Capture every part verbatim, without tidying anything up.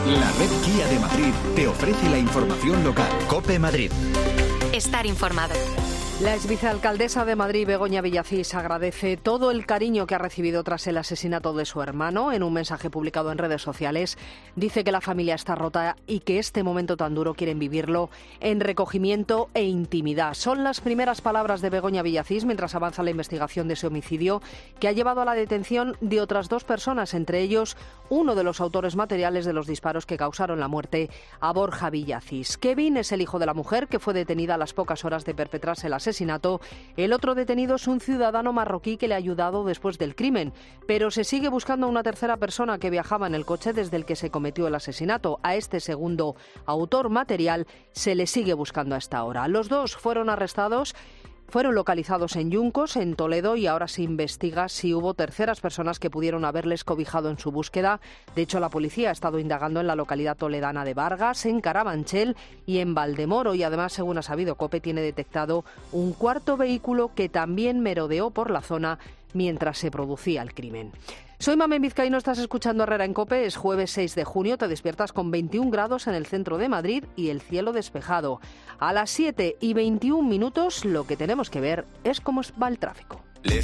La red Kia de Madrid te ofrece la información local. COPE Madrid. Estar informado. La exvicealcaldesa de Madrid, Begoña Villacís, agradece todo el cariño que ha recibido tras el asesinato de su hermano. En un mensaje publicado en redes sociales, dice que la familia está rota y que este momento tan duro quieren vivirlo en recogimiento e intimidad. Son las primeras palabras de Begoña Villacís mientras avanza la investigación de ese homicidio que ha llevado a la detención de otras dos personas, entre ellos uno de los autores materiales de los disparos que causaron la muerte a Borja Villacís. Kevin es el hijo de la mujer que fue detenida a las pocas horas de perpetrarse el asesinato. El otro detenido es un ciudadano marroquí que le ha ayudado después del crimen, pero se sigue buscando a una tercera persona que viajaba en el coche desde el que se cometió el asesinato. A este segundo autor material se le sigue buscando a esta hora. Los dos fueron arrestados. Fueron localizados en Yuncos, en Toledo, y ahora se investiga si hubo terceras personas que pudieron haberles cobijado en su búsqueda. De hecho, la policía ha estado indagando en la localidad toledana de Vargas, en Carabanchel y en Valdemoro. Y además, según ha sabido COPE, tiene detectado un cuarto vehículo que también merodeó por la zona mientras se producía el crimen. Soy Mamen Vizcaíno, estás escuchando Herrera en COPE. Es jueves seis de junio, te despiertas con veintiún grados en el centro de Madrid y el cielo despejado. A las siete y veintiún minutos lo que tenemos que ver es cómo va el tráfico.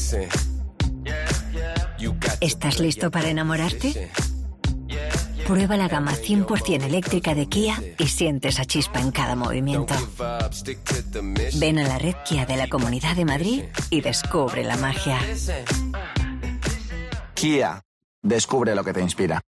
¿Estás listo para enamorarte? Prueba la gama cien por ciento eléctrica de Kia y siente esa chispa en cada movimiento. Ven a la red Kia de la Comunidad de Madrid y descubre la magia. Kia. Descubre lo que te inspira.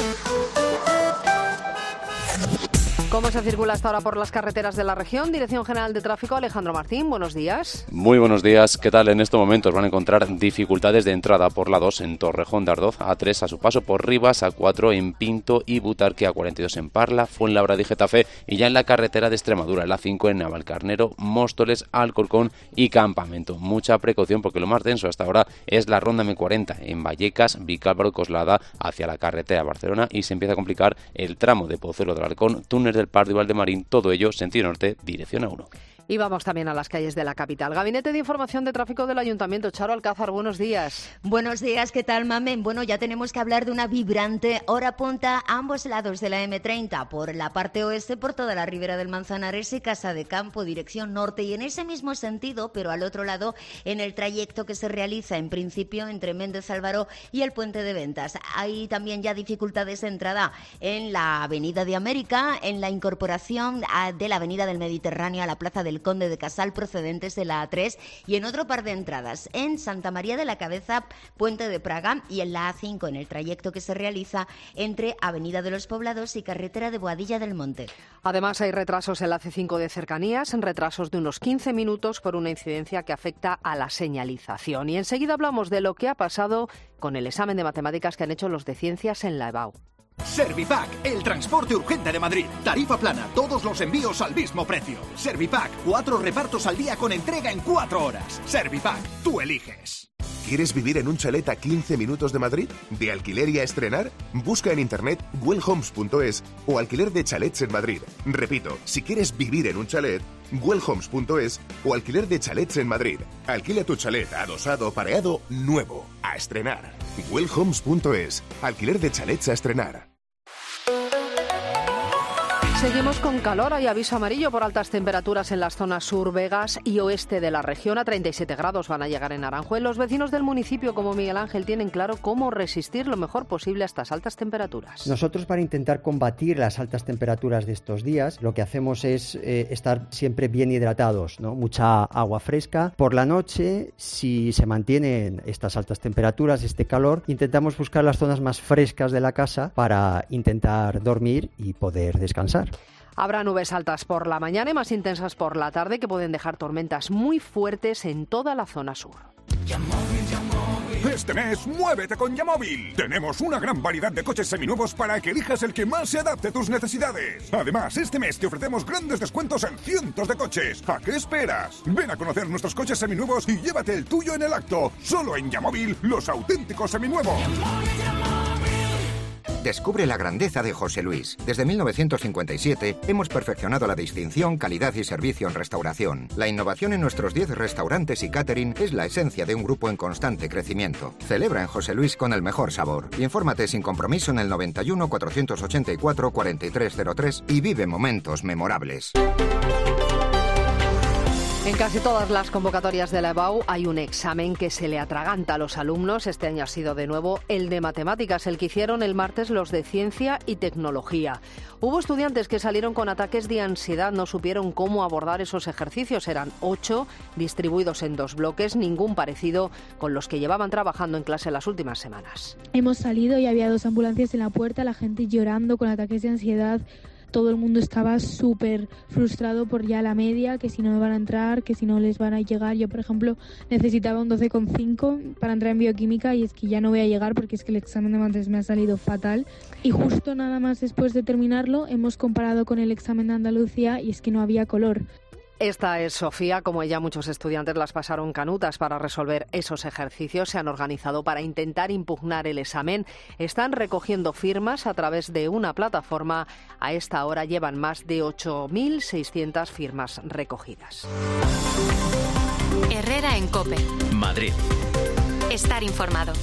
¿Cómo se circula hasta ahora por las carreteras de la región? Dirección General de Tráfico, Alejandro Martín, buenos días. Muy buenos días, ¿qué tal? En estos momentos van a encontrar dificultades de entrada por la dos en Torrejón de Ardoz, A tres a su paso por Rivas, A cuatro en Pinto y Butarque, A cuarenta y dos en Parla, Fuenlabrada y Getafe, y ya en la carretera de Extremadura, la cinco en Navalcarnero, Móstoles, Alcorcón y Campamento. Mucha precaución porque lo más denso hasta ahora es la ronda eme cuarenta en Vallecas, Vicálvaro, Coslada hacia la carretera de Barcelona, y se empieza a complicar el tramo de Pozuelo del Halcón, túnel del Pardo y Valdemarín, todo ello sentido norte, dirección A uno. Y vamos también a las calles de la capital. Gabinete de Información de Tráfico del Ayuntamiento. Charo Alcázar, buenos días. Buenos días, ¿qué tal, Mamen? Bueno, ya tenemos que hablar de una vibrante hora punta a ambos lados de la eme treinta, por la parte oeste, por toda la ribera del Manzanares y Casa de Campo, dirección norte, y en ese mismo sentido, pero al otro lado, en el trayecto que se realiza en principio entre Méndez Álvaro y el Puente de Ventas. Hay también ya dificultades de entrada en la Avenida de América, en la incorporación de la Avenida del Mediterráneo a la Plaza del Conde de Casal procedentes de la A tres, y en otro par de entradas en Santa María de la Cabeza, Puente de Praga, y en la A cinco en el trayecto que se realiza entre Avenida de los Poblados y Carretera de Boadilla del Monte. Además hay retrasos en la ce cinco de cercanías, en retrasos de unos quince minutos por una incidencia que afecta a la señalización. Y enseguida hablamos de lo que ha pasado con el examen de matemáticas que han hecho los de ciencias en la EBAU. Servipack, el transporte urgente de Madrid. Tarifa plana, todos los envíos al mismo precio. Servipack, cuatro repartos al día con entrega en cuatro horas. Servipack, tú eliges. ¿Quieres vivir en un chalet a quince minutos de Madrid? ¿De alquiler y a estrenar? Busca en internet wellhomes punto es o alquiler de chalets en Madrid. Repito, si quieres vivir en un chalet, wellhomes punto es o alquiler de chalets en Madrid. Alquila tu chalet adosado, pareado, nuevo, a estrenar. wellhomes punto es, alquiler de chalets a estrenar. Seguimos con calor. Hay aviso amarillo por altas temperaturas en las zonas sur, Vegas y oeste de la región. A treinta y siete grados van a llegar en Aranjuez. Los vecinos del municipio, como Miguel Ángel, tienen claro cómo resistir lo mejor posible a estas altas temperaturas. Nosotros, para intentar combatir las altas temperaturas de estos días, lo que hacemos es eh, estar siempre bien hidratados, ¿no? Mucha agua fresca. Por la noche, si se mantienen estas altas temperaturas, este calor, intentamos buscar las zonas más frescas de la casa para intentar dormir y poder descansar. Habrá nubes altas por la mañana y más intensas por la tarde que pueden dejar tormentas muy fuertes en toda la zona sur. Este mes, muévete con Yamóvil. Tenemos una gran variedad de coches seminuevos para que elijas el que más se adapte a tus necesidades. Además, este mes te ofrecemos grandes descuentos en cientos de coches. ¿A qué esperas? Ven a conocer nuestros coches seminuevos y llévate el tuyo en el acto. Solo en Yamóvil, los auténticos seminuevos. Descubre la grandeza de José Luis. Desde mil novecientos cincuenta y siete hemos perfeccionado la distinción, calidad y servicio en restauración. La innovación en nuestros diez restaurantes y catering es la esencia de un grupo en constante crecimiento. Celebra en José Luis con el mejor sabor. Infórmate sin compromiso en el noventa y uno, cuatrocientos ochenta y cuatro, cuarenta y tres cero tres y vive momentos memorables. En casi todas las convocatorias de la E B A U hay un examen que se le atraganta a los alumnos. Este año ha sido de nuevo el de matemáticas, el que hicieron el martes los de ciencia y tecnología. Hubo estudiantes que salieron con ataques de ansiedad, no supieron cómo abordar esos ejercicios. Eran ocho, distribuidos en dos bloques, ningún parecido con los que llevaban trabajando en clase las últimas semanas. Hemos salido y había dos ambulancias en la puerta, la gente llorando con ataques de ansiedad. Todo el mundo estaba súper frustrado por ya la media, que si no van a entrar, que si no les van a llegar. Yo, por ejemplo, necesitaba un doce coma cinco para entrar en bioquímica y es que ya no voy a llegar porque es que el examen de mates me ha salido fatal. Y justo nada más después de terminarlo hemos comparado con el examen de Andalucía y es que no había color. Esta es Sofía. Como ella, muchos estudiantes las pasaron canutas para resolver esos ejercicios. Se han organizado para intentar impugnar el examen. Están recogiendo firmas a través de una plataforma. A esta hora llevan más de ocho mil seiscientas firmas recogidas. Herrera en COPE. Madrid. Estar informado.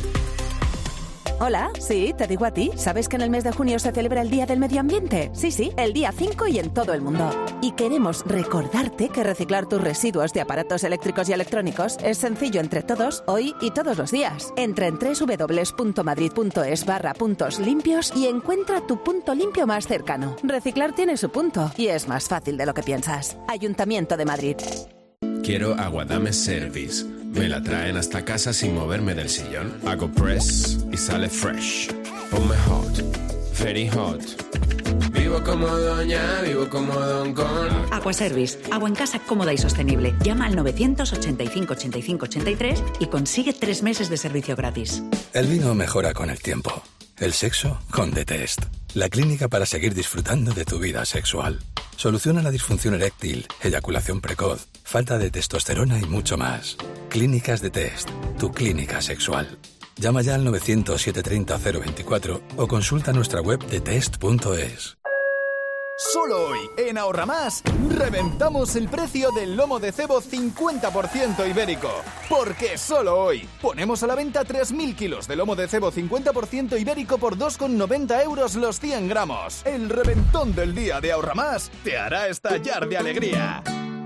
Hola, sí, te digo a ti. ¿Sabes que en el mes de junio se celebra el Día del Medio Ambiente? Sí, sí, el día cinco y en todo el mundo. Y queremos recordarte que reciclar tus residuos de aparatos eléctricos y electrónicos es sencillo entre todos, hoy y todos los días. Entra en doble u doble u doble u punto madrid punto es barra puntos limpios y encuentra tu punto limpio más cercano. Reciclar tiene su punto y es más fácil de lo que piensas. Ayuntamiento de Madrid. Quiero Aguadame Service. Me la traen hasta casa sin moverme del sillón. Hago press y sale fresh. Ponme hot, very hot. Vivo como doña, vivo como don con... Aquaservice, agua en casa cómoda y sostenible. Llama al novecientos ochenta y cinco, ochenta y cinco, ochenta y tres y consigue tres meses de servicio gratis. El vino mejora con el tiempo. El sexo con The Test. La clínica para seguir disfrutando de tu vida sexual. Soluciona la disfunción eréctil, eyaculación precoz, falta de testosterona y mucho más. Clínicas The Test, tu clínica sexual. Llama ya al novecientos, setecientos treinta, cero veinticuatro o consulta nuestra web de test punto es. Solo hoy, en Ahorra Más, reventamos el precio del lomo de cebo cincuenta por ciento ibérico. Porque solo hoy ponemos a la venta tres mil kilos de lomo de cebo cincuenta por ciento ibérico por dos con noventa euros los cien gramos. El reventón del día de Ahorra Más te hará estallar de alegría.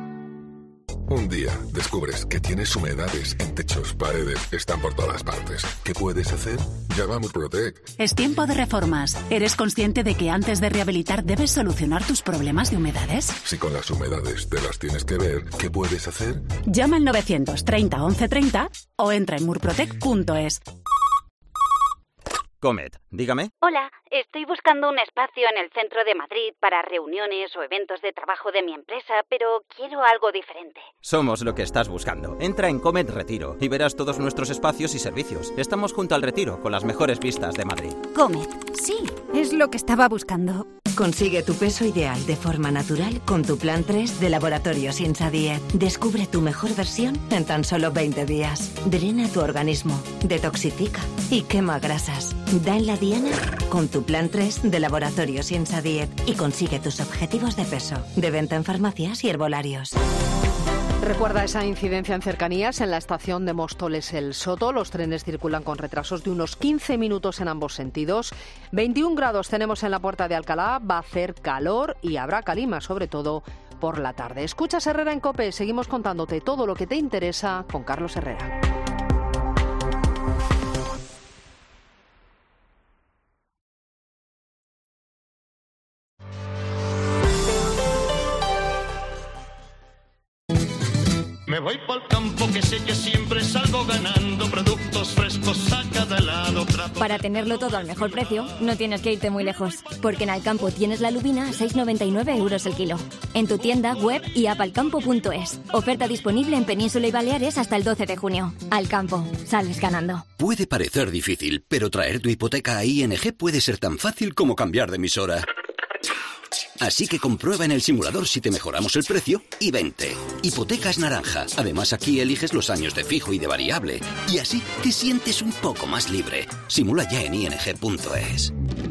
Un día descubres que tienes humedades en techos, paredes, están por todas partes. ¿Qué puedes hacer? Llama a Murprotec. Es tiempo de reformas. ¿Eres consciente de que antes de rehabilitar debes solucionar tus problemas de humedades? Si con las humedades te las tienes que ver, ¿qué puedes hacer? Llama al novecientos treinta, once treinta o entra en murprotec punto es. Comet, dígame. Hola, estoy buscando un espacio en el centro de Madrid para reuniones o eventos de trabajo de mi empresa, pero quiero algo diferente. Somos lo que estás buscando. Entra en Comet Retiro y verás todos nuestros espacios y servicios. Estamos junto al Retiro, con las mejores vistas de Madrid. Comet, sí, es lo que estaba buscando. Consigue tu peso ideal de forma natural con tu plan tres de Laboratorios Insa Diet. Descubre tu mejor versión en tan solo veinte días. Drena tu organismo, detoxifica y quema grasas. Da en la diana con tu plan tres de Laboratorios Insa Diet y consigue tus objetivos de peso. De venta en farmacias y herbolarios. Recuerda esa incidencia en cercanías en la estación de Móstoles El Soto. Los trenes circulan con retrasos de unos quince minutos en ambos sentidos. veintiún grados tenemos en la Puerta de Alcalá. Va a hacer calor y habrá calima, sobre todo por la tarde. Escuchas Herrera en COPE. Seguimos contándote todo lo que te interesa con Carlos Herrera. Me voy pa'l campo que sé que siempre salgo ganando, productos frescos a cada lado. Para tenerlo todo al mejor precio, no tienes que irte muy lejos, porque en Alcampo tienes la lubina a seis con noventa y nueve euros el kilo. En tu tienda, web y app alcampo punto es. Oferta disponible en Península y Baleares hasta el doce de junio. Alcampo, sales ganando. Puede parecer difícil, pero traer tu hipoteca a I N G puede ser tan fácil como cambiar de emisora. Así que comprueba en el simulador si te mejoramos el precio y vente. Hipotecas Naranja. Además, aquí eliges los años de fijo y de variable. Y así te sientes un poco más libre. Simula ya en i n g punto es.